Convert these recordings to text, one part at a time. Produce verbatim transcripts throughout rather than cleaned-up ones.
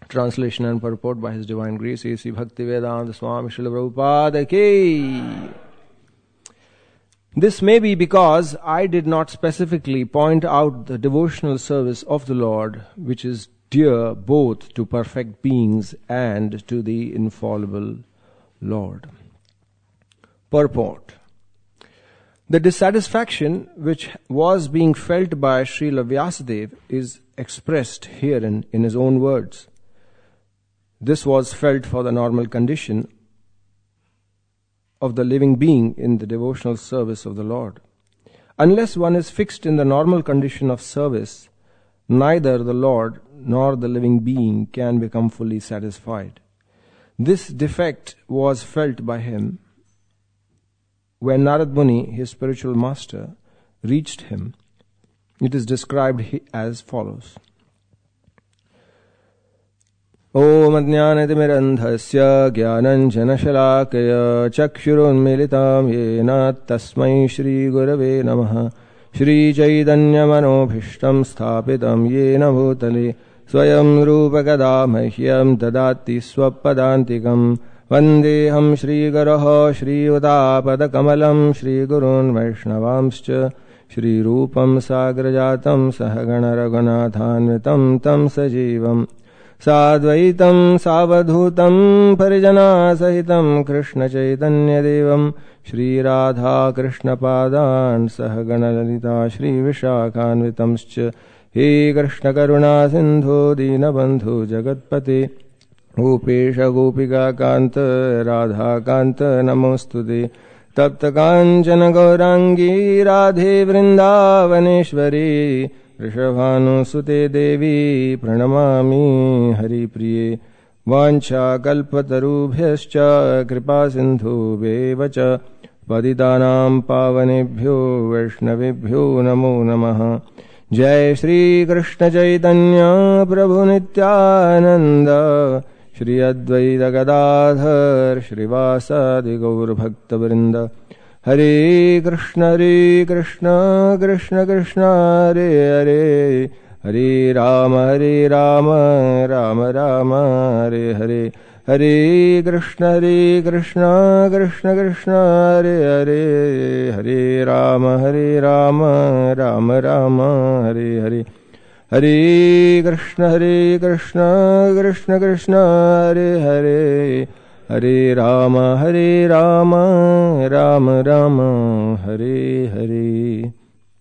Translation and purport by His Divine Grace, A C Bhaktivedanta Swami Srila Prabhupada Ki. This may be because I did not specifically point out the devotional service of the Lord, which is dear both to perfect beings and to the infallible Lord. Purport. The dissatisfaction which was being felt by Srila Vyasadeva is expressed herein in his own words. This was felt for the normal condition of the living being in the devotional service of the Lord. Unless one is fixed in the normal condition of service, neither the Lord nor the living being can become fully satisfied. This defect was felt by him when Narad Muni, his spiritual master, reached him. It is described as follows. Om Ajnanatimirandhasya Jnananjanashalakaya Chakshurunmilitam Yena Tasmai Shri Gurave Namaha Shri Chaitanya Manobhishtam Sthapitam Yena Bhutale Swayam Rupakada Mahyam Dadati Swapadantikam Vandeham Shri Garaha Shri Udapadakamalam Shri Gurun Vaishnavamscha Shri Rupam Sagrajatam Sahagana Raghunathanvitam Tam Sajivam Sadvaitam Savadhutam Parijana Sahitam Krishna Chaitanya Devam Shri Radha Krishna Padan Sahagana Lalita Shri Vishakhanvitamscha He Krishna Karuna Sindhu Dinabandhu Jagatpate Gopesha Gopika Kanta Radha Kanta Namostude Tapta Kanchana Gaurangi Radhe Vrindavaneshwari Rishabhanu Sute Devi Pranamami Hari Priye Vancha Kalpatarubhyascha Kripa Sindhu Bevacha Paditanam Pavanebhyo Vaishnavibhyo Namo Namaha Jai Shri Krishna Chaitanya Prabhu Nityananda Shri Advaita Gadadhar Shrivasadi Gaur Bhakta Vrinda Hare Krishna Hare Krishna Krishna Krishna Hare Hare Hare Rama Hare Rama Rama Rama Hare Hare Hare Krishna Hare Krishna Krishna Krishna Hare Hare Hare Rama Hare Rama Rama Rama Hare Hare Hare Krishna Hare Krishna Krishna Krishna Hare Hare Hare Rama Hare Rama Rama Rama Hare Hare.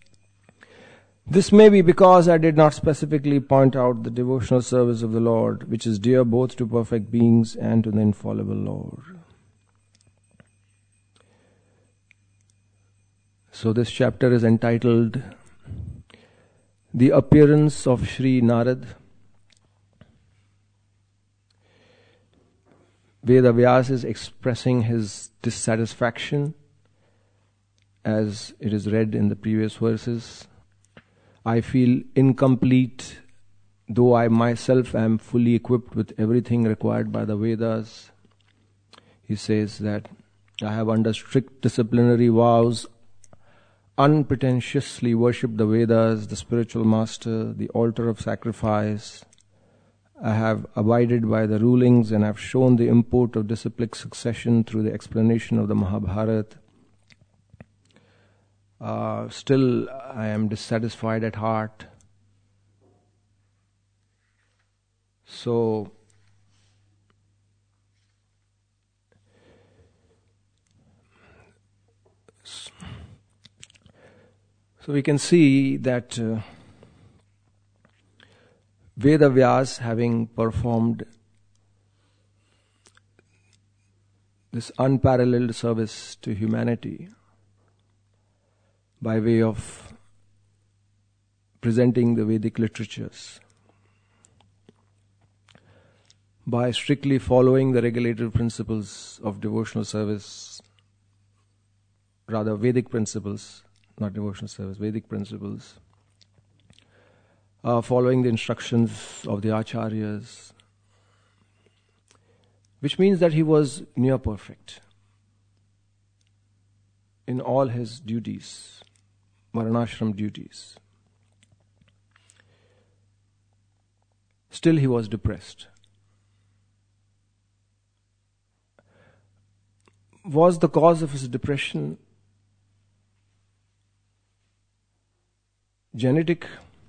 This may be because I did not specifically point out the devotional service of the Lord, which is dear both to perfect beings and to the infallible Lord. So this chapter is entitled The Appearance of Sri Narad. Veda Vyas is expressing his dissatisfaction as it is read in the previous verses. I feel incomplete, though I myself am fully equipped with everything required by the Vedas. He says that I have under strict disciplinary vows unpretentiously worshipped the Vedas, the spiritual master, the altar of sacrifice. I have abided by the rulings and have shown the import of disciplic succession through the explanation of the Mahabharata. Uh, still, I am dissatisfied at heart. So, so we can see that uh, Veda Vyas, having performed this unparalleled service to humanity by way of presenting the Vedic literatures, by strictly following the regulated principles of devotional service, rather Vedic principles, not devotional service, Vedic principles, uh, following the instructions of the Acharyas, which means that he was near perfect in all his duties, Varnashram duties. Still he was depressed. Was the cause of his depression genetic?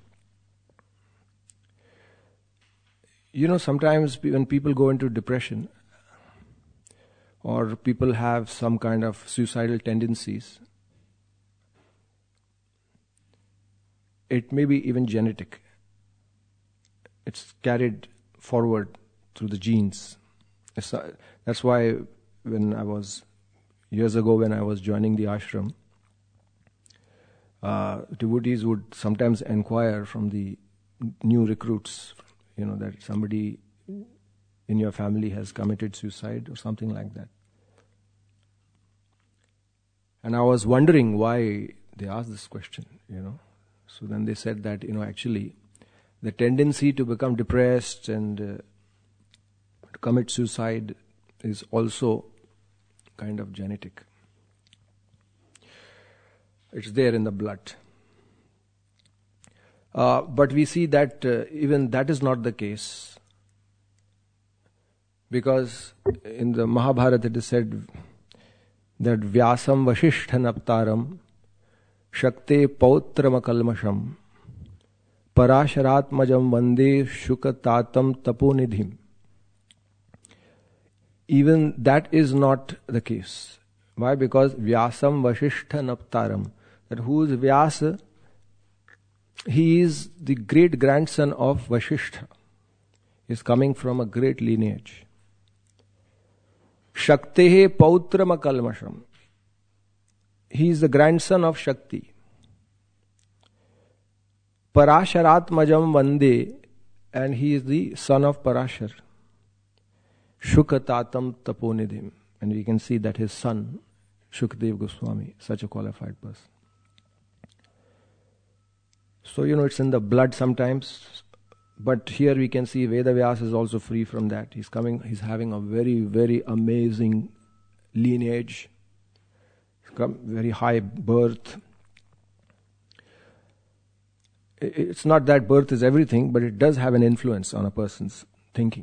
You know, sometimes when people go into depression or people have some kind of suicidal tendencies, it may be even genetic. It's carried forward through the genes. That's why when I was, years ago when I was joining the ashram, uh, devotees would sometimes inquire from the new recruits, you know, that somebody in your family has committed suicide or something like that. And I was wondering why they asked this question, you know. So then they said that, you know, actually the tendency to become depressed and uh, to commit suicide is also kind of genetic. It's there in the blood. Uh, but we see that uh, even that is not the case. Because in the Mahabharata it is said that Vyasam Vashishthan Aptaram Shakte Pautram Akalmasham Parasharatmajam Vande Shukatatam Taponidhim. Even that is not the case. Why? Because Vyasam Vashishthan Aptaram. That who is Vyasa? He is the great grandson of Vashishtha. He is coming from a great lineage. Shaktehe Pautram Akalmasham. He is the grandson of Shakti. Parasharatmajam Vande, and he is the son of Parashar. Shukatatam Taponidhim. And we can see that his son, Shukdev Goswami, such a qualified person. So, you know, it's in the blood sometimes. But here we can see Veda Vyasa is also free from that. He's coming, he's having a very, very amazing lineage. Very high birth. It's not that birth is everything, but it does have an influence on a person's thinking.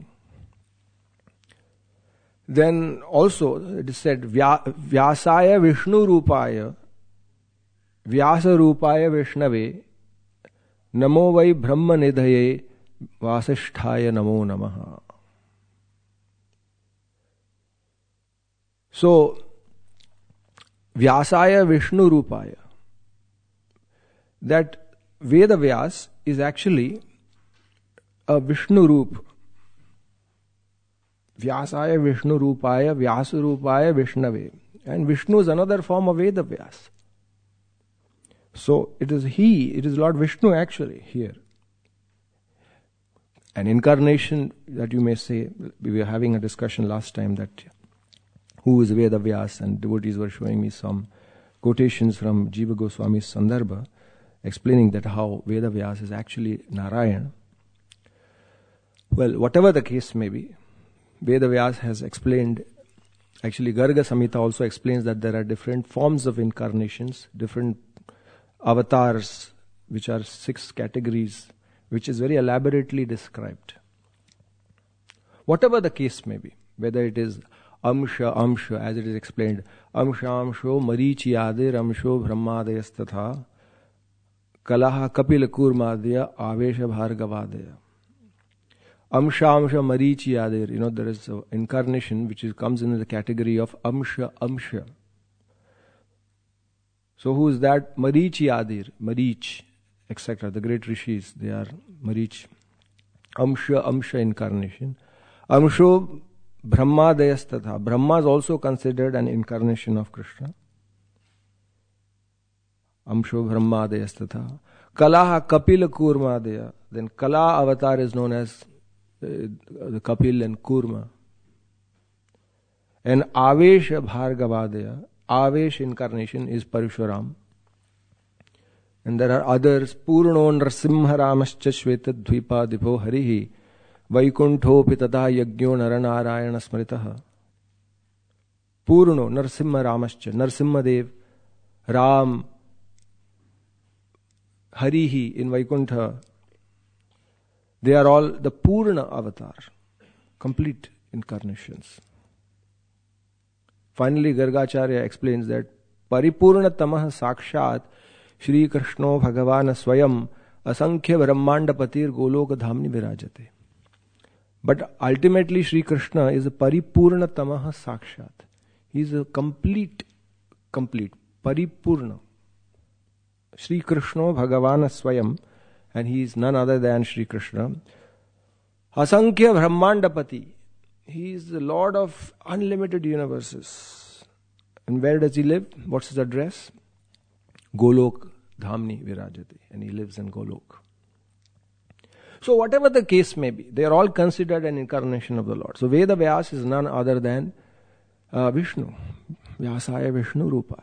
Then also it is said Vyasaya Vishnu Rupaya Vyasa Rupaya Vishnave Namo Vai Brahma Nidhaye Vasisthaya Namo Namaha. So Vyasaya Vishnu Rupaya, that Veda Vyas is actually a Vishnu Roop. Vyasaya Vishnu Rupaya Vyasa Rupaya Vishnave. And Vishnu is another form of Veda Vyas. So it is he, it is Lord Vishnu actually here. An incarnation that you may say, we were having a discussion last time that who is Veda Vyas, and devotees were showing me some quotations from Jiva Goswami's Sandarbha explaining that how Veda Vyas is actually Narayana. Well, whatever the case may be, Veda Vyas has explained, actually Garga Samhita also explains that there are different forms of incarnations, different avatars, which are six categories, which is very elaborately described. Whatever the case may be, whether it is Amsha, Amsha, as it is explained, Amsha, Amsho, Marichi Adir, Amsho, Brahmadayas Tatha, Kalaha, Kapila Kurmadaya, Avesha Bhargavadaya. Amsha, Amsha, Marichi Adir. You know, there is an incarnation which is, comes in the category of Amsha, Amsha. So who is that? Marichi Adir, Marich, et cetera. The great rishis, they are Marich. Amsha, Amsha incarnation. Amsho, Brahmadayas Tatha. Brahma is also considered an incarnation of Krishna. Amsho Brahmadayas Tatha. Kalaha Kapila Kurmadaya. Then Kala avatar is known as uh, the Kapil and Kurma. And Avesh Bhargavadaya. Avesh incarnation is Parashuram. And there are others. Purno Nrsimha Ramascha Shveta Dvipa Dipo Harihi. Vaikuntho Pitata Yagyo Naranarayana Smritaha. Purno Narsimha Ramascha. Narsimha Dev. Ram. Harihi in Vaikuntha. They are all the Purna avatar. Complete incarnations. Finally, Gargacharya explains that Paripurna Tamah Sakshat Shri Krishno Bhagavana Swayam Asankhya Brahmandapatir Goloka Dhamni Virajate. But ultimately, Shri Krishna is a Paripurna Tamaha Sakshat. He is a complete, complete, Paripurna. Shri Krishna Bhagavana Swayam, and he is none other than Shri Krishna. Asankhya Brahmandapati. He is the Lord of unlimited universes. And where does he live? What's his address? Golok Dhamni Virajate. And he lives in Golok. So whatever the case may be, they are all considered an incarnation of the Lord. So Veda Vyas is none other than uh, Vishnu. Vyasaya Vishnu Rupaya.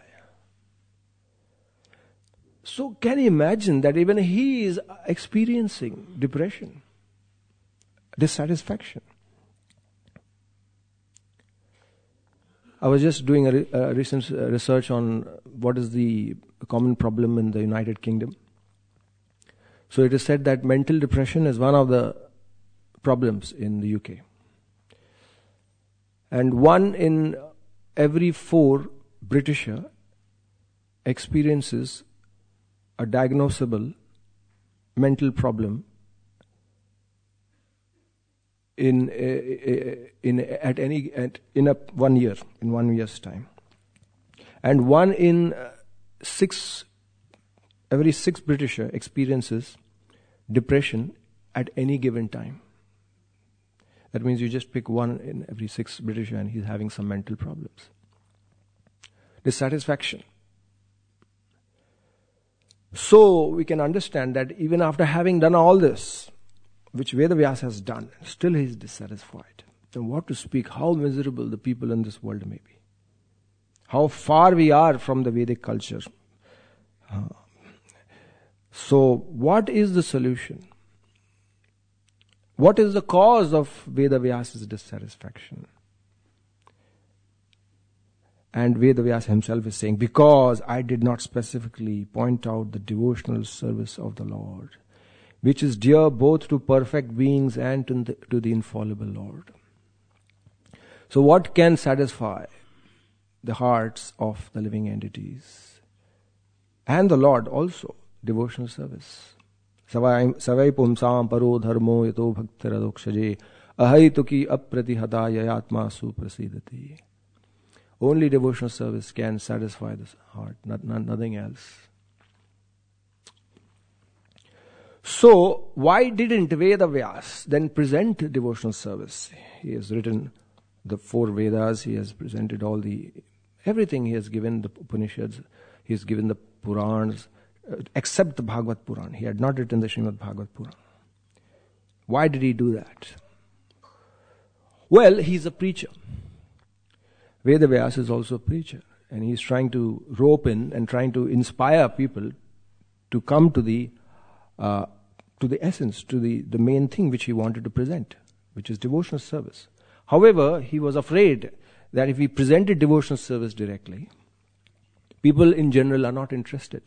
So can you imagine that even he is experiencing depression, dissatisfaction? I was just doing a, re- a recent research on what is the common problem in the United Kingdom. So it is said that mental depression is one of the problems in the U K. And one in every four Britisher experiences a diagnosable mental problem in in at any at, in a one year in one year's time, and one in six every six Britisher experiences depression at any given time. That means you just pick one in every six Britisher and he's having some mental problems. Dissatisfaction. So we can understand that even after having done all this, which Vedavyas has done, still he is dissatisfied. Then what to speak, how miserable the people in this world may be. How far we are from the Vedic culture. Uh, so what is the solution? What is the cause of Vedavyas' dissatisfaction? And Vedavyas himself is saying, because I did not specifically point out the devotional service of the Lord, which is dear both to perfect beings and to the, to the infallible Lord. So what can satisfy the hearts of the living entities? And the Lord also, devotional service. Savai pumsam paro dharmo yato bhaktiradokshaje ahaituki apratihata yayatma suprasidati. Only devotional service can satisfy the heart, not, not, nothing else. So, why didn't Vedavyas then present devotional service? He has written the four Vedas, he has presented all the, everything he has given, the Upanishads, he has given the Purans, uh, except the Bhagavad Puran. He had not written the Srimad Bhagavad Puran. Why did he do that? Well, he's a preacher. Vedavyas is also a preacher, and he's trying to rope in and trying to inspire people to come to the uh, to the essence, to the, the main thing which he wanted to present, which is devotional service. However, he was afraid that if he presented devotional service directly, people in general are not interested.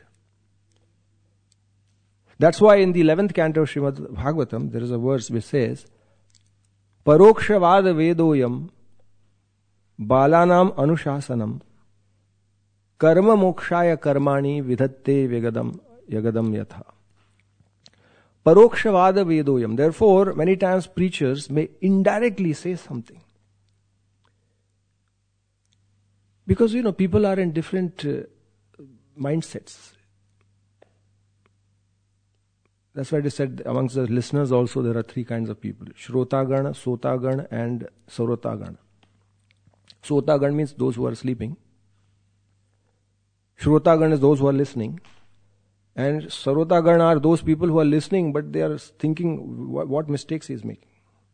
That's why in the eleventh canto of Srimad Bhagavatam, there is a verse which says, Parokshavad Vedoyam Balanam Anushasanam Karma Mokshaya Karmani Vidhatte Vegadam Yagadam Yatha. Parokshavad Vedoyam. Therefore, many times preachers may indirectly say something. Because, you know, people are in different uh, mindsets. That's why they said amongst the listeners also there are three kinds of people. Shrotagana, Sotagana and Sarotagana. Sotagana means those who are sleeping. Shrotagana is those who are listening. And Sarotagana are those people who are listening but they are thinking what, what mistakes he is making.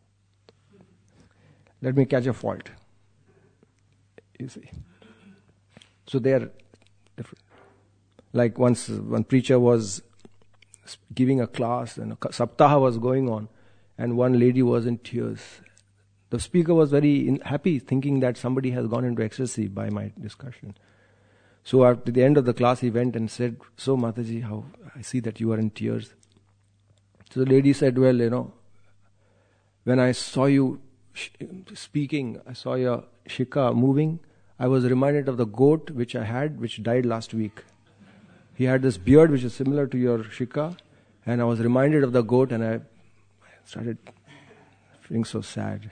Let me catch a fault. You see. So they are different. Like once one preacher was giving a class and a saptaha was going on and one lady was in tears. The speaker was very in, happy thinking that somebody has gone into ecstasy by my discussion. So at the end of the class he went and said, so Mataji, how I see that you are in tears. So the lady said, well, you know, when I saw you sh- speaking, I saw your shikha moving, I was reminded of the goat which I had, which died last week. He had this beard which is similar to your shika, and I was reminded of the goat, and I started feeling so sad.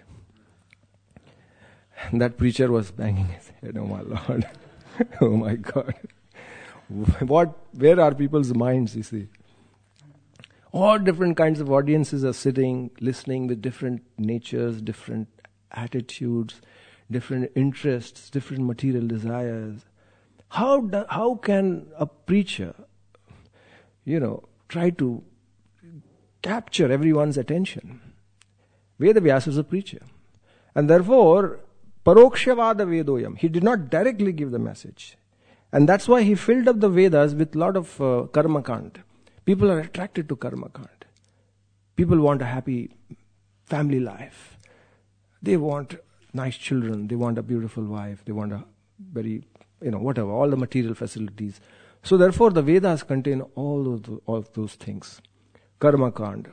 And that preacher was banging his head, oh my Lord, oh my God. What? Where are people's minds, you see? All different kinds of audiences are sitting, listening with different natures, different attitudes, different interests, different material desires. How do, how can a preacher, you know, try to capture everyone's attention? Vedavyasa is a preacher. And therefore, Parokshavada Vedoyam, he did not directly give the message. And that's why he filled up the Vedas with a lot of uh, karma kand. People are attracted to karma kand. People want a happy family life. They want nice children. They want a beautiful wife. They want a very, you know, whatever, all the material facilities. So therefore the Vedas contain all of, the, all of those things. Karma kand.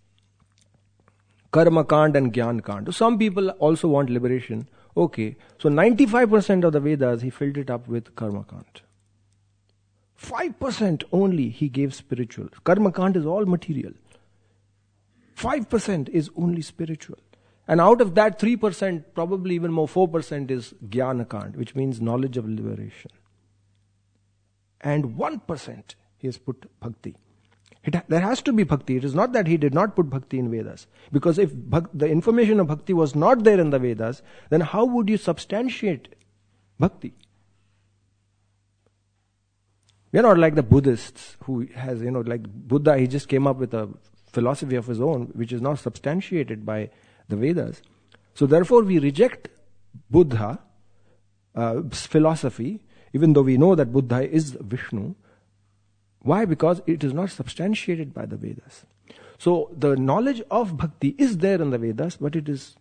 Karma kand and Gyan kand. Some people also want liberation. Okay, so ninety-five percent of the Vedas, he filled it up with karma kand. five percent only he gave spiritual. Karma kand is all material. five percent is only spiritual. And out of that, three percent, probably even more, four percent is Jnana kand, which means knowledge of liberation. And one percent he has put bhakti. It, there has to be bhakti. It is not that he did not put bhakti in Vedas. Because if bhak, the information of bhakti was not there in the Vedas, then how would you substantiate bhakti? We are not like the Buddhists who has, you know, like Buddha, he just came up with a philosophy of his own, which is not substantiated by the Vedas. So therefore we reject Buddha uh, philosophy, even though we know that Buddha is Vishnu. Why? Because it is not substantiated by the Vedas. So the knowledge of bhakti is there in the Vedas, but it is...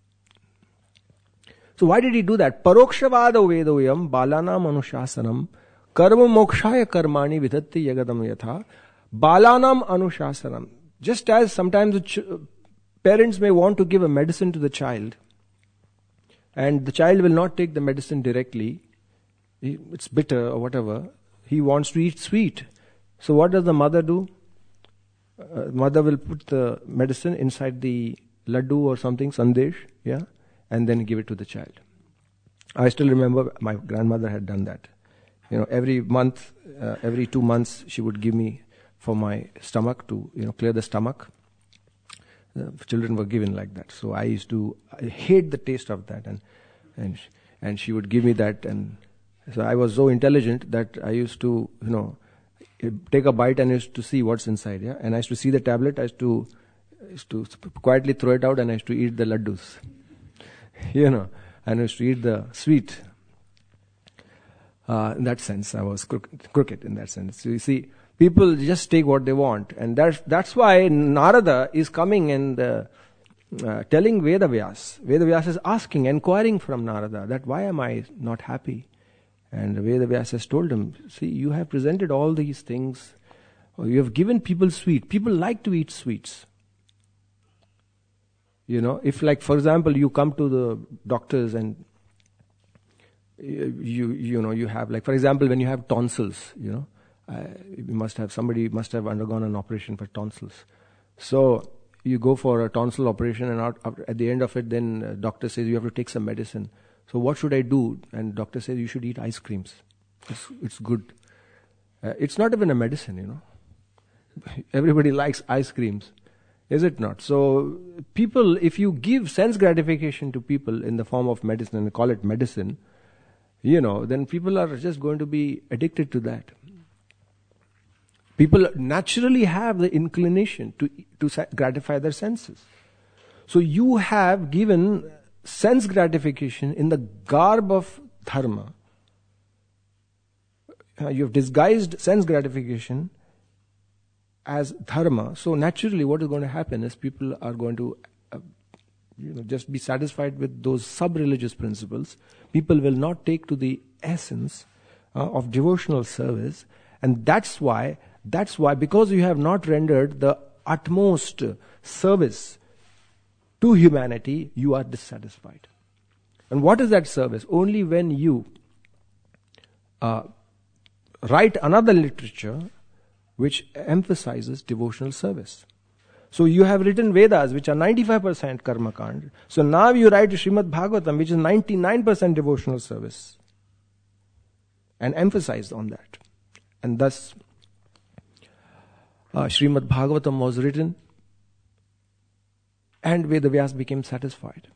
So why did he do that? Parokshavada vedoyam balana manushasanam karma mokshaya karmani vidhatti yagadam yatha balanam anushasanam. Just as sometimes the ch- parents may want to give a medicine to the child, and the child will not take the medicine directly, it's bitter or whatever, he wants to eat sweet. So what does the mother do? Uh, mother will put the medicine inside the laddu or something, sandesh, yeah, and then give it to the child. I still remember my grandmother had done that. You know, every month, uh, every two months, she would give me for my stomach to, you know, clear the stomach. The children were given like that. So I used to, I hate the taste of that, and and and she would give me that, and so I was so intelligent that I used to, you know, take a bite and I used to see what's inside, yeah. And I used to see the tablet. I used to, I used to quietly throw it out, and I used to eat the laddus, you know, and I used to eat the sweet. Uh, in that sense, I was crooked, crooked in that sense. So you see, people just take what they want, and that's that's why Narada is coming and uh, uh, telling Vedavyas. Vedavyas is asking, inquiring from Narada that why am I not happy? And Vedavyas has told him, see, you have presented all these things. You have given people sweet. People like to eat sweets. You know, if like, for example, you come to the doctors and you, you know, you have like, for example, when you have tonsils, you know, uh, you must have, somebody must have undergone an operation for tonsils. So you go for a tonsil operation, and out, after, at the end of it, then uh, doctor says you have to take some medicine. So what should I do? And doctor says you should eat ice creams. It's, it's good. Uh, it's not even a medicine, you know. Everybody likes ice creams. Is it not? So people, if you give sense gratification to people in the form of medicine and call it medicine, you know, then people are just going to be addicted to that. People naturally have the inclination to, to gratify their senses. So you have given sense gratification in the garb of dharma. Uh, you have disguised sense gratification as dharma. So naturally what is going to happen is people are going to uh, you know, just be satisfied with those sub-religious principles. People will not take to the essence uh, of devotional service. And that's why, that's why, because you have not rendered the utmost service to humanity, you are dissatisfied. And what is that service? Only when you uh, write another literature which emphasizes devotional service. So you have written Vedas, which are ninety-five percent karma kand. So now you write Srimad Bhagavatam, which is ninety-nine percent devotional service, and emphasize on that. And thus, uh, Srimad Bhagavatam was written, and Vedavyas became satisfied.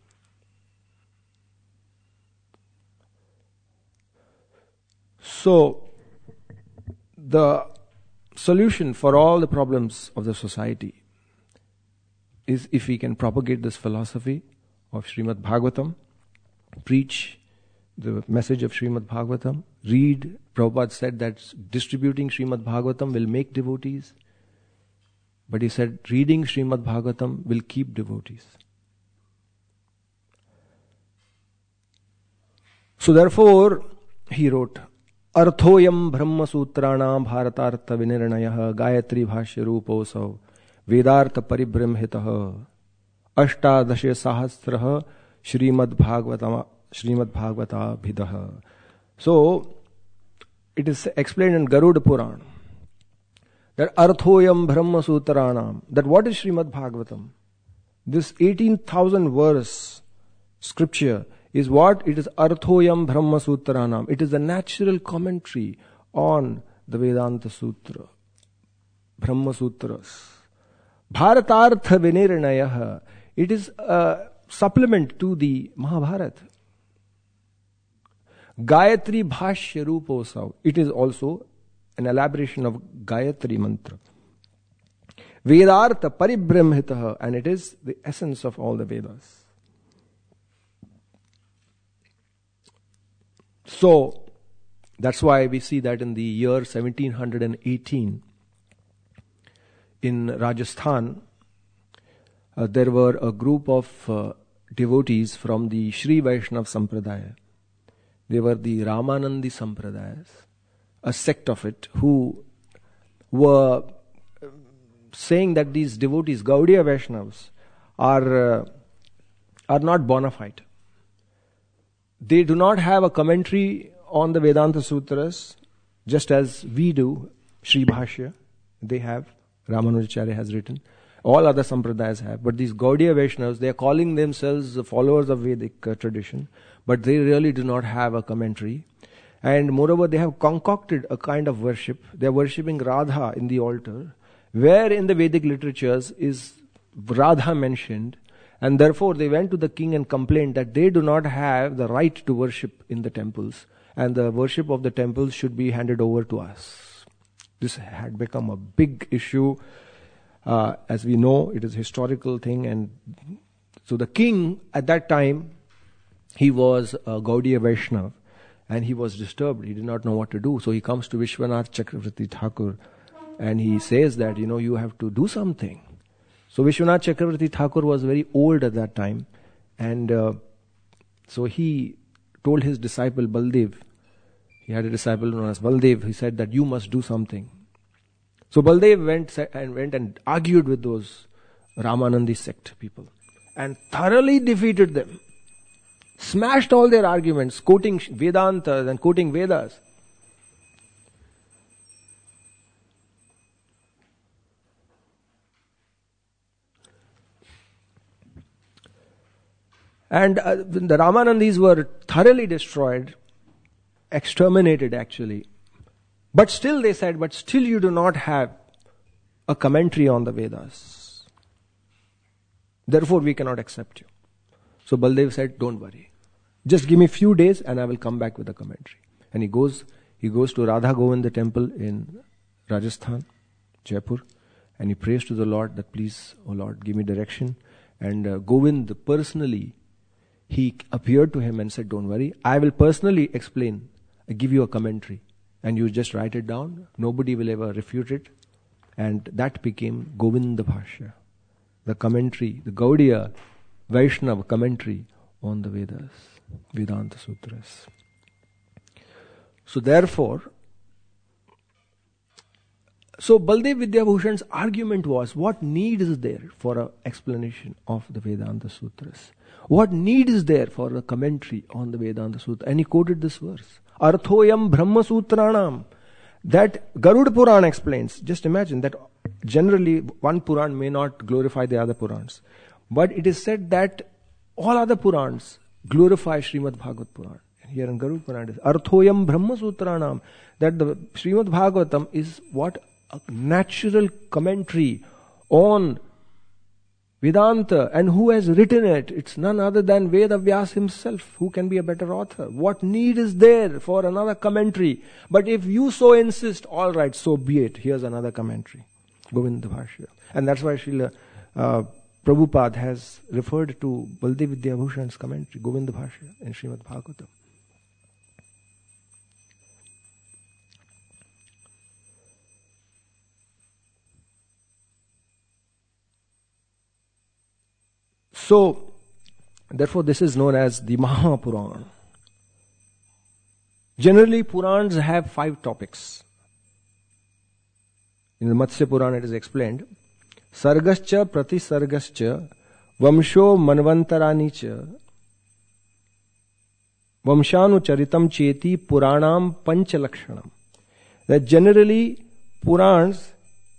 So, the solution for all the problems of the society is if we can propagate this philosophy of Srimad Bhagavatam, preach the message of Srimad Bhagavatam, read. Prabhupada said that distributing Srimad Bhagavatam will make devotees, but he said reading Srimad Bhagavatam will keep devotees. So therefore, he wrote, Arthoyam Brahma Sutrana Bharatartha Vinirnayah Gayatri Bhashya Ruposav Vedartha Paribramhitaha Ashtadasya Sahasraha Srimad Bhagavata Srimad Bhagavata Bhidaha. So, it is explained in Garuda Puran that Arthoyam Brahma Sutranam, that what is Srimad Bhagavatam? This eighteen thousand verse scripture is what? It is Arthoyam Brahma Sutranam. It is a natural commentary on the Vedanta Sutra, Brahma Sutras. Bharatartha Vinirnayah. It is a supplement to the Mahabharata. Gayatri Bhashya Ruposav. It is also an elaboration of Gayatri mantra. Vedartha Paribramhitaha. And it is the essence of all the Vedas. So, that's why we see that in the year seventeen eighteen, in Rajasthan, uh, there were a group of uh, devotees from the Sri Vaishnav Sampradaya. They were the Ramanandi Sampradayas, a sect of it, who were saying that these devotees, Gaudiya Vaishnavas, are, uh, are not bona fide. They do not have a commentary on the Vedanta Sutras, just as we do, Sri Bhashya, they have, Ramanujacharya has written, all other Sampradayas have. But these Gaudiya Vaishnavas, they are calling themselves followers of Vedic uh, tradition, but they really do not have a commentary. And moreover, they have concocted a kind of worship. They are worshipping Radha in the altar, where in the Vedic literatures is Radha mentioned. And therefore, they went to the king and complained that they do not have the right to worship in the temples, and the worship of the temples should be handed over to us. This had become a big issue. Uh, as we know, it is a historical thing. And so the king, at that time, he was a Gaudiya Vaishnava, and he was disturbed. He did not know what to do. So he comes to Vishwanath Chakravarti Thakur, and he says that, you know, you have to do something. So Vishwanath Chakravarti Thakur was very old at that time, and uh, so he told his disciple Baldev, he had a disciple known as Baldev, he said that you must do something. So Baldev went and went and argued with those Ramanandi sect people, and thoroughly defeated them, smashed all their arguments, quoting Vedantas and quoting Vedas. And uh, the Ramanandis were thoroughly destroyed, exterminated actually. But still they said, but still you do not have a commentary on the Vedas. Therefore we cannot accept you. So Baldev said, don't worry. Just give me few days and I will come back with a commentary. And he goes, he goes to Radha Govinda temple in Rajasthan, Jaipur, and he prays to the Lord that please, oh Lord, give me direction. And uh, Govind personally, he appeared to him and said, don't worry, I will personally explain, I give you a commentary, and you just write it down, nobody will ever refute it. And that became Govinda Bhashya, the commentary, the Gaudiya Vaishnava commentary on the Vedas, Vedanta Sutras. So therefore, So Baldev Vidyabhushan's argument was, what need is there for an explanation of the Vedanta Sutras? What need is there for a commentary on the Vedanta Sutra? And he quoted this verse, Arthoyam Brahma Sutranam, that Garuda Puran explains. Just imagine that generally one Puran may not glorify the other Purans. But it is said that all other Purans glorify Srimad Bhagavat Puran. And here in Garuda Puran it is Arthoyam Brahma Sutranam, that the Srimad Bhagavatam is what? A natural commentary on Vedanta. And who has written it? It's none other than Veda Vyas himself. Who can be a better author? What need is there for another commentary? But if you so insist, all right, so be it. Here's another commentary. Govinda Bhashya. And that's why Srila uh, Prabhupada has referred to Baldev Vidyabhushan's commentary, Govinda Bhashya, in Srimad Bhagavatam. So, therefore this is known as the Mahapurana. Generally, Purans have five topics. In the Matsya Purana it is explained, Sargascha Pratisargascha Vamsho Manvantaranicha Vamshanu Charitam Cheti Puranam Panchalakshanam. That generally Purans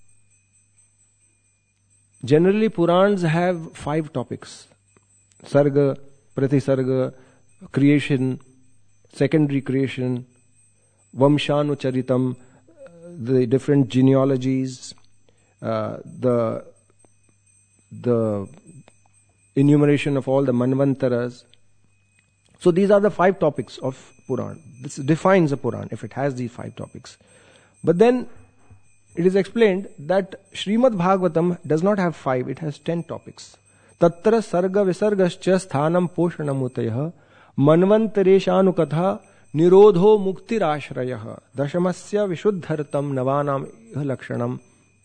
Generally, Purans have five topics. Sarga, Pratisarga, creation, secondary creation, Vamshanu Charitam, the different genealogies, uh, the, the enumeration of all the Manvantaras. So these are the five topics of Puran. This defines a Puran, if it has these five topics. But then, it is explained that Srimad Bhagavatam does not have five, it has ten topics. Tatra sarga visargascha sthanam poshanamutayah manvantareshanu nirodho muktirashrayah dashamasya vishuddhartam navanam lakshanam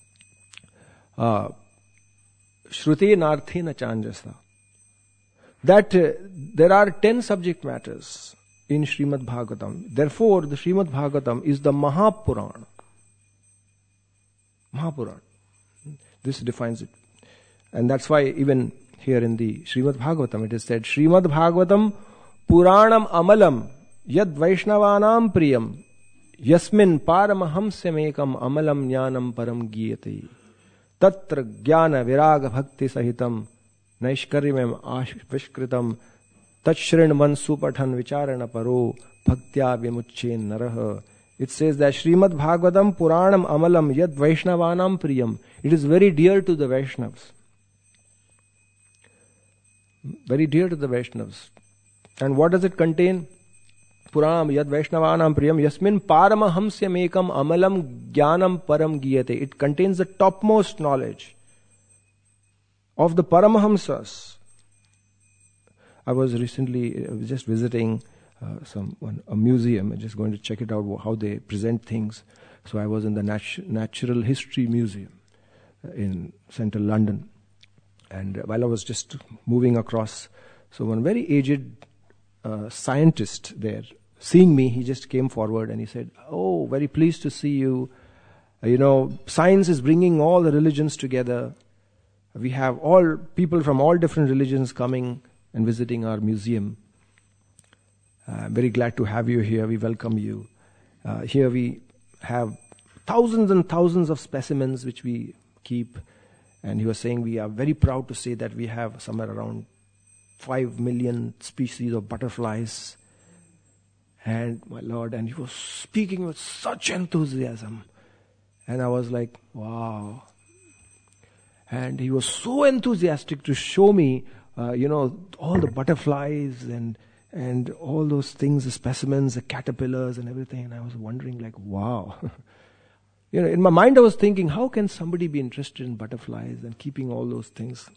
shruti narthena chanjasa. That uh, there are ten subject matters in Srimad Bhagavatam. Therefore, the Srimad Bhagavatam is the Mahapurana. Mahapuran. This defines it. And that's why even here in the Srimad Bhagavatam it is said, Srimad Bhagavatam Puranam Amalam Yad Vaishnavanam Priyam Yasmin Paramahamsamekam Amalam Jnanam Param Giyate Tatra Jnana Viraga Bhakti Sahitam Naishkaryamem Vishkritam Tachshrin Mansupathan Vicharana Paro Bhaktya Vimuchen Naraha. It says that Srimad Bhagavatam Puranam Amalam Yad Vaishnavanam Priyam. It is very dear to the Vaishnavas. Very dear to the Vaishnavas. And what does it contain? Puranam Yad Vaishnavanam Priyam Yasmin Paramahamsya Mekam Amalam Jnanam Param Giyate. It contains the topmost knowledge of the Paramahamsas. I was recently I was just visiting Uh, some one, a museum. I'm just going to check it out, how they present things. So I was in the Nat- Natural History Museum uh, in central London. And uh, while I was just moving across, so one very aged uh, scientist there, seeing me, he just came forward and he said, "Oh, very pleased to see you. Uh, you know, science is bringing all the religions together. We have all people from all different religions coming and visiting our museum. Uh, I'm very glad to have you here. We welcome you. Uh, here we have thousands and thousands of specimens which we keep." And he was saying, we are very proud to say that we have somewhere around five million species of butterflies. And my Lord, and he was speaking with such enthusiasm. And I was like, wow. And he was so enthusiastic to show me, uh, you know, all the butterflies and and all those things, the specimens, the caterpillars and everything. And I was wondering like, wow. You know, in my mind I was thinking, how can somebody be interested in butterflies and keeping all those things?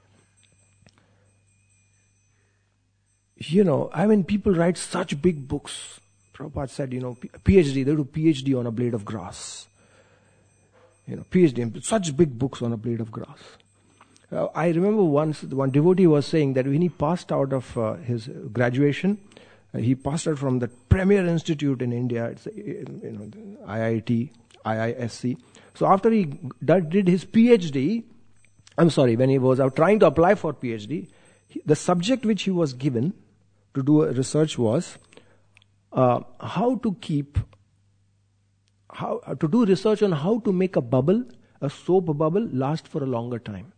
You know, I mean, people write such big books. Prabhupada said, you know, PhD, they do PhD on a blade of grass. You know, PhD, such big books on a blade of grass. Uh, I remember once, one devotee was saying that when he passed out of uh, his graduation, uh, he passed out from the premier institute in India, it's, you know, I I T, I I S C. So after he did his PhD, I'm sorry, when he was out trying to apply for PhD, he, the subject which he was given to do a research was uh, how to keep, how uh, to do research on how to make a bubble, a soap bubble, last for a longer time.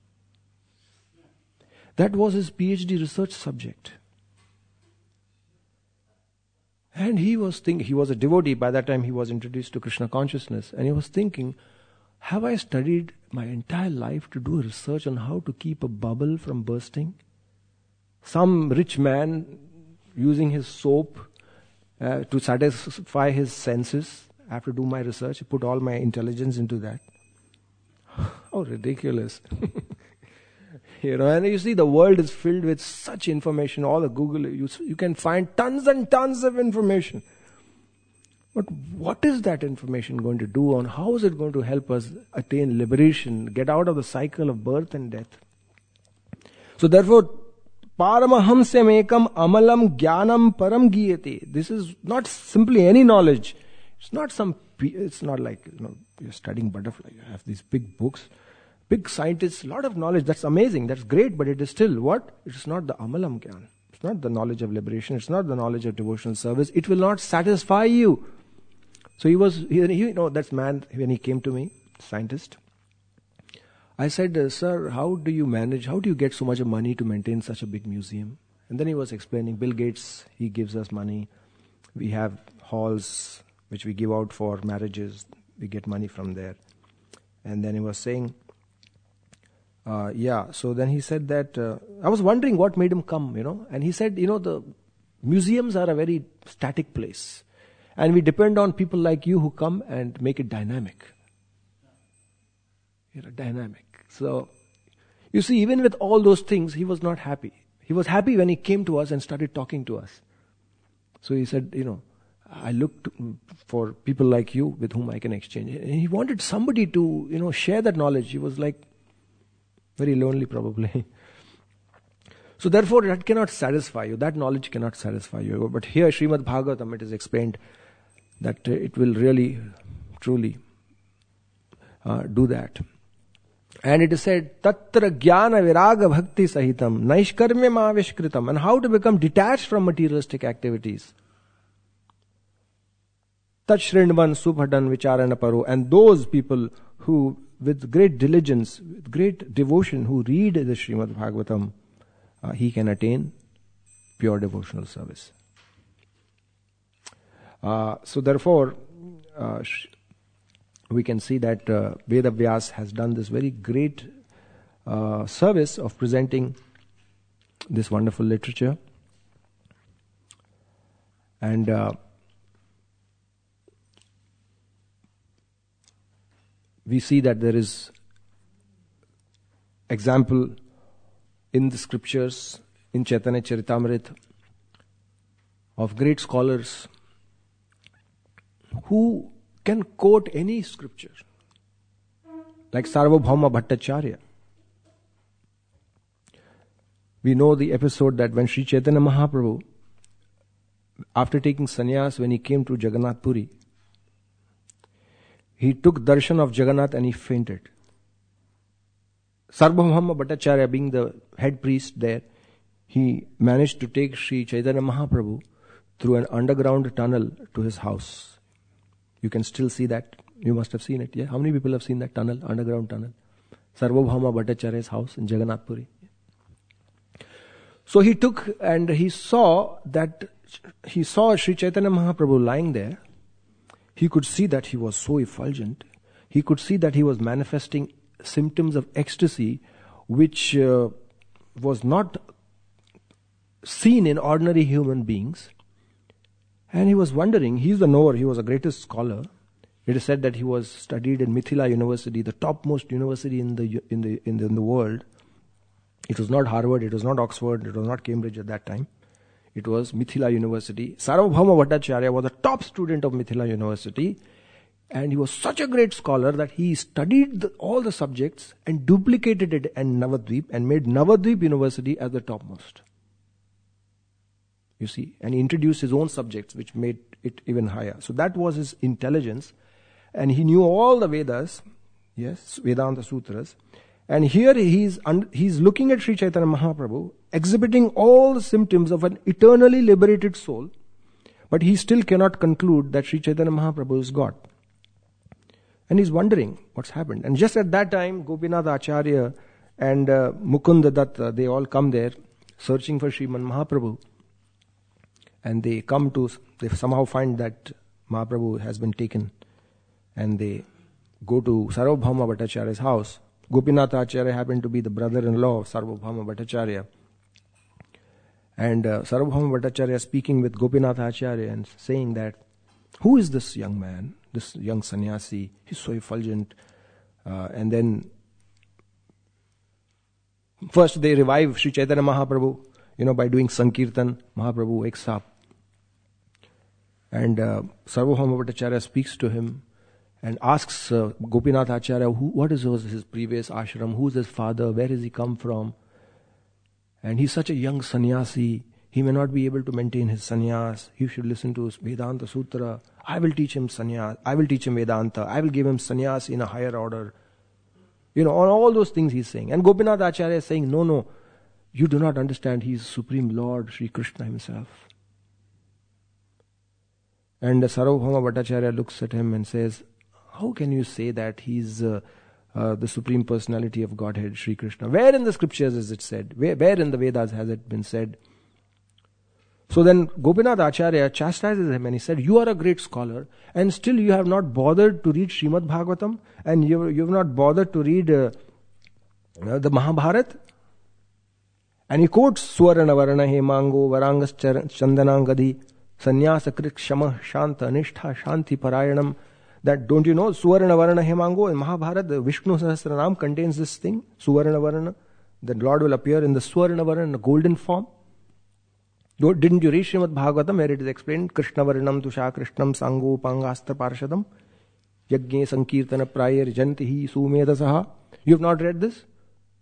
That was his PhD research subject. And he was thinking, he was a devotee, by that time he was introduced to Krishna consciousness, and he was thinking, have I studied my entire life to do research on how to keep a bubble from bursting? Some rich man using his soap uh, to satisfy his senses. I have to do my research, put all my intelligence into that. How ridiculous. You know, and you see the world is filled with such information, all the Google, you, you can find tons and tons of information. But what is that information going to do on how is it going to help us attain liberation, get out of the cycle of birth and death? So therefore, Paramahamsam ekam amalam jnanam param giyate. This is not simply any knowledge. It's not some, it's not like, you know, you're studying butterfly, you have these big books. Big scientists, a lot of knowledge, that's amazing, that's great, but it is still what? It is not the amalam gyan. It's not the knowledge of liberation, it's not the knowledge of devotional service. It will not satisfy you. So he was, he, you know, that man, when he came to me, scientist, I said, uh, sir, how do you manage, how do you get so much money to maintain such a big museum? And then he was explaining, Bill Gates, he gives us money. We have halls which we give out for marriages. We get money from there. And then he was saying, Uh, yeah, so then he said that, uh, I was wondering what made him come, you know, and he said, you know, the museums are a very static place, and we depend on people like you who come and make it dynamic. You know, dynamic. So, you see, even with all those things, he was not happy. He was happy when he came to us and started talking to us. So he said, you know, I looked for people like you with whom I can exchange. And he wanted somebody to, you know, share that knowledge. He was like, very lonely probably. So therefore that cannot satisfy you. That knowledge cannot satisfy you. But here Srimad Bhagavatam, it is explained that it will really, truly uh, do that. And it is said, Tatra jnana viraga bhakti sahitam naishkarmyam avishkritam. And how to become detached from materialistic activities. Tat shrindvan subhadan vicharana paro. And those people who with great diligence, with great devotion, who read the Srimad Bhagavatam, uh, he can attain pure devotional service. Uh, so therefore, uh, sh- we can see that uh, Veda Vyas has done this very great uh, service of presenting this wonderful literature. And uh, we see that there is example in the scriptures, in Chaitanya Charitamrita, of great scholars who can quote any scripture, like Sarvabhauma Bhattacharya. We know the episode that when Sri Chaitanya Mahaprabhu, after taking sannyas, when he came to Jagannath Puri, he took darshan of Jagannath and he fainted. Sarvabhauma Bhattacharya, being the head priest there, he managed to take Sri Chaitanya Mahaprabhu through an underground tunnel to his house. You can still see that. You must have seen it. Yeah? How many people have seen that tunnel, underground tunnel? Sarvabhauma Bhattacharya's house in Jagannath Puri. So he took and he saw that, he saw Sri Chaitanya Mahaprabhu lying there. He could see that he was so effulgent. He could see that he was manifesting symptoms of ecstasy which uh, was not seen in ordinary human beings. And he was wondering, he's the knower, he was the greatest scholar. It is said that he was studied in Mithila University, the topmost university in the in the in the, in the world. It was not Harvard, it was not Oxford, it was not Cambridge at that time. It was Mithila University. Sarvabhauma Bhattacharya was the top student of Mithila University, and he was such a great scholar that he studied the, all the subjects and duplicated it in Navadvip and made Navadvip University as the topmost. You see, and he introduced his own subjects which made it even higher. So that was his intelligence, and he knew all the Vedas, Yes, Vedanta Sutras. And here he's, un- he's looking at Sri Chaitanya Mahaprabhu, exhibiting all the symptoms of an eternally liberated soul, but he still cannot conclude that Sri Chaitanya Mahaprabhu is God. And he's wondering what's happened. And just at that time, Gopinath Acharya and uh, Mukunda Datta, they all come there searching for Sriman Mahaprabhu. And they come to, they somehow find that Mahaprabhu has been taken. And they go to Sarvabhauma Bhattacharya's house. Gopinath Acharya happened to be the brother-in-law of Sarvabhauma Bhattacharya. And uh, Sarvabhauma Bhattacharya speaking with Gopinath Acharya and saying that, who is this young man, this young sannyasi? He's so effulgent. Uh, and then, first they revive Sri Chaitanya Mahaprabhu, you know, by doing Sankirtan. Mahaprabhu wakes up. And uh, Sarvabhauma Bhattacharya speaks to him and asks uh, Gopinath Acharya, who, what is his previous ashram, who is his father, where has he come from? And he's such a young sannyasi, he may not be able to maintain his sannyas. You should listen to Vedanta Sutra. I will teach him sannyas, I will teach him Vedanta, I will give him sannyas in a higher order. You know, on all those things he's saying. And Gopinath Acharya is saying, no, no, you do not understand, he is Supreme Lord, Sri Krishna himself. And Sarvabhauma Bhattacharya looks at him and says, how can you say that he's uh, uh, the Supreme Personality of Godhead, Sri Krishna? Where in the scriptures is it said? Where, where in the Vedas has it been said? So then Gopinath Acharya chastises him and he said, you are a great scholar and still you have not bothered to read Srimad Bhagavatam and you, you have not bothered to read uh, uh, the Mahabharata. And he quotes Swarana Varana Hemango Varangas Chandanangadi Sannyasa Krit Kshama Shanta Nishtha Shanti Parayanam. That don't you know, Suvarna Varana Hemango in Mahabharata, the Vishnu Sahasranam contains this thing, Suvarna Varana. The Lord will appear in the Suvarna Varana in a golden form. Didn't you read Srimad Bhagavatam where it is explained, Krishna Varanam Tusha Krishnam Sango Pangastra Parshadam Yajne Sankirtana Prayar Jantihi Sumedasaha. You have not read this?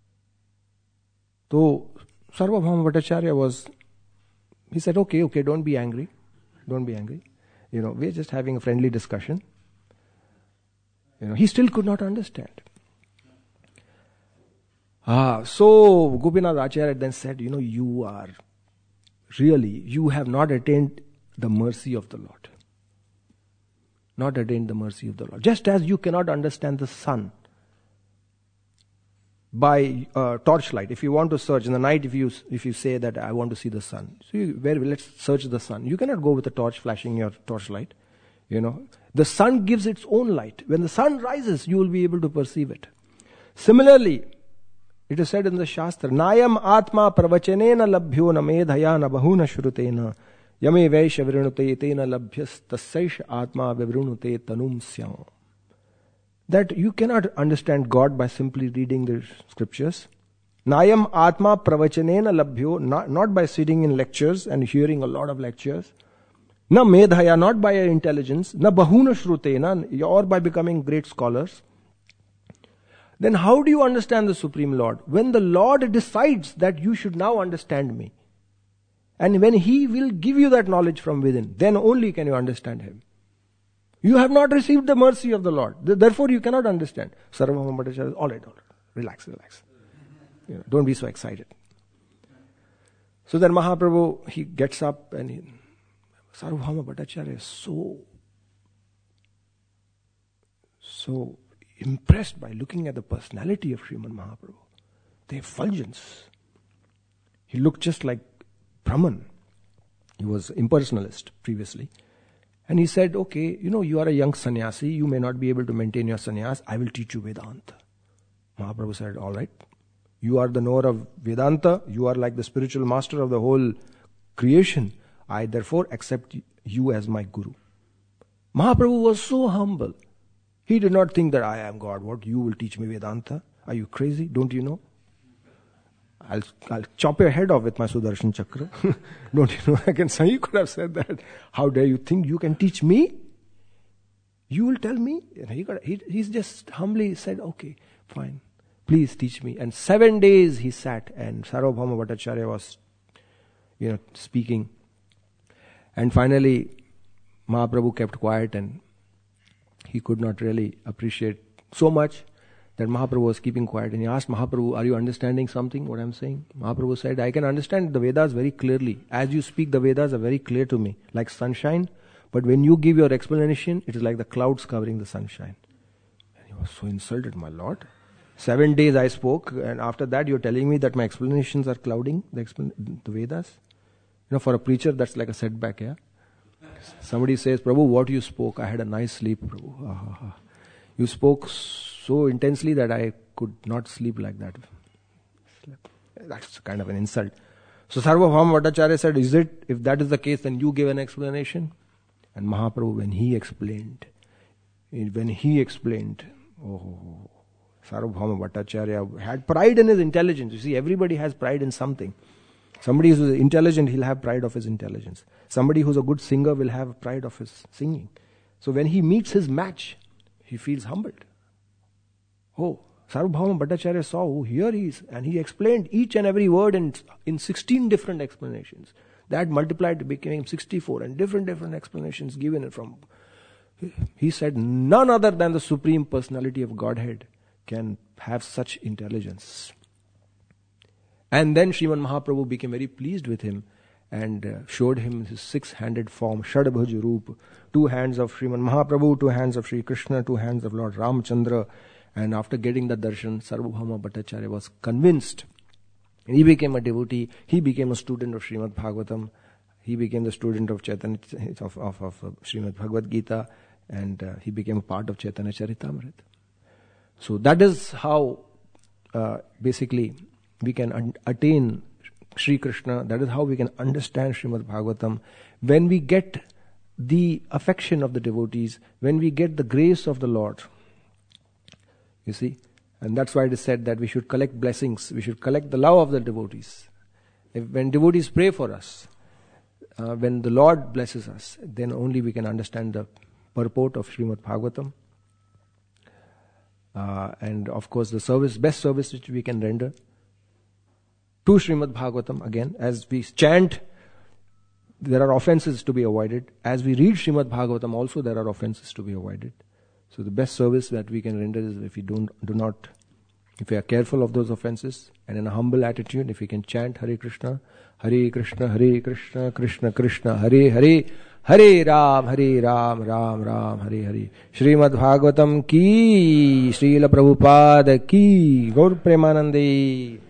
So Sarvabhauma Bhattacharya was, he said, okay, okay, don't be angry. Don't be angry. You know, we're just having a friendly discussion. You know, he still could not understand. Ah, so Gopinath Acharya then said, you know, you are really, you have not attained the mercy of the Lord. Not attained the mercy of the Lord. Just as you cannot understand the sun by uh, torchlight. If you want to search in the night, if you if you say that I want to see the sun, so you, where let's search the sun. You cannot go with a torch flashing your torchlight. You know, the sun gives its own light. When the sun rises, you will be able to perceive it. Similarly, it is said in the Shastra, Nayam Atma Pravachanena Labhyo Namedhaya Nabahuna Shrutena Yame Vaisha Virunute Tena Labhyas Tassaish Atma Vivrunute Tanum Syam. That you cannot understand God by simply reading the scriptures. Nayam Atma Pravachanena Labhyo, not, not by sitting in lectures and hearing a lot of lectures. Na medhaya, not by your intelligence, na bahuna shrutena, or by becoming great scholars. Then how do you understand the Supreme Lord? When the Lord decides that you should now understand me, and when He will give you that knowledge from within, then only can you understand Him. You have not received the mercy of the Lord, therefore you cannot understand. Sarvabhauma Bhattacharya, all right, all right, relax, relax. You know, don't be so excited. So then Mahaprabhu, he gets up and he, Sarvabhauma Bhattacharya is so, so impressed by looking at the personality of Sriman Mahaprabhu. The effulgence. He looked just like Brahman. He was impersonalist previously. And he said, okay, you know, you are a young sannyasi, you may not be able to maintain your sannyas, I will teach you Vedanta. Mahaprabhu said, all right, you are the knower of Vedanta, you are like the spiritual master of the whole creation. I therefore accept you as my guru. Mahaprabhu was so humble. He did not think that I am God. What? You will teach me Vedanta? Are you crazy? Don't you know? I'll, I'll chop your head off with my Sudarshan Chakra. Don't you know? I can say, you could have said that. How dare you think you can teach me? You will tell me? And he got, he, he's just humbly said, okay, fine. Please teach me. And seven days he sat and Sarvabhauma Bhattacharya was, you know, speaking. And finally, Mahaprabhu kept quiet and he could not really appreciate so much. that Mahaprabhu was keeping quiet, and he asked Mahaprabhu, are you understanding something, what I'm saying? Mahaprabhu said, I can understand the Vedas very clearly. As you speak, the Vedas are very clear to me, like sunshine. But when you give your explanation, it is like the clouds covering the sunshine. And he was so insulted, my Lord. Seven days I spoke, and after that you're telling me that my explanations are clouding the, explan- the Vedas? You know, for a preacher, that's like a setback, yeah? Somebody says, Prabhu, what you spoke, I had a nice sleep, Prabhu. Ah, ah, ah. You spoke so intensely that I could not sleep like that. That's kind of an insult. So Sarvabhauma Bhattacharya said, is it, if that is the case, then you give an explanation? And Mahaprabhu, when he explained, when he explained, oh, Sarvabhauma Bhattacharya had pride in his intelligence. You see, everybody has pride in something. Somebody who is intelligent, he'll have pride of his intelligence. Somebody who's a good singer will have pride of his singing. So when he meets his match, he feels humbled. Oh, Sarvabhauma Bhattacharya saw, oh, here he is. And he explained each and every word in, in sixteen different explanations. That multiplied became sixty-four, and different, different explanations given from. He said, none other than the Supreme Personality of Godhead can have such intelligence. And then Sriman Mahaprabhu became very pleased with him and uh, showed him his six-handed form, Shadbhuj Roop, two hands of Sriman Mahaprabhu, two hands of Sri Krishna, two hands of Lord Ramchandra. And after getting the darshan, Sarvabhauma Bhattacharya was convinced. And he became a devotee. He became a student of Srimad Bhagavatam. He became the student of Chaitanya, of, of, of Srimad Bhagavad Gita, and uh, he became a part of Chaitanya Charitamrita. So that is how uh, basically we can un- attain Sri Krishna. That is how we can understand Srimad Bhagavatam. When we get the affection of the devotees, when we get the grace of the Lord, you see, and that's why it is said that we should collect blessings, we should collect the love of the devotees. If, when devotees pray for us, uh, when the Lord blesses us, then only we can understand the purport of Srimad Bhagavatam. Uh, and of course the service, best service which we can render to Srimad Bhagavatam, again, as we chant, there are offenses to be avoided. As we read Srimad Bhagavatam also, there are offenses to be avoided. So the best service that we can render is if we don't, do not, if we are careful of those offenses, and in a humble attitude, if we can chant Hare Krishna, Hare Krishna, Hare Krishna, Krishna Krishna, Hare Hare, Hare Ram, Hare Ram, Ram Ram, Hare Hare. Srimad Bhagavatam ki, Srila Prabhupada ki, Gaur Premanande.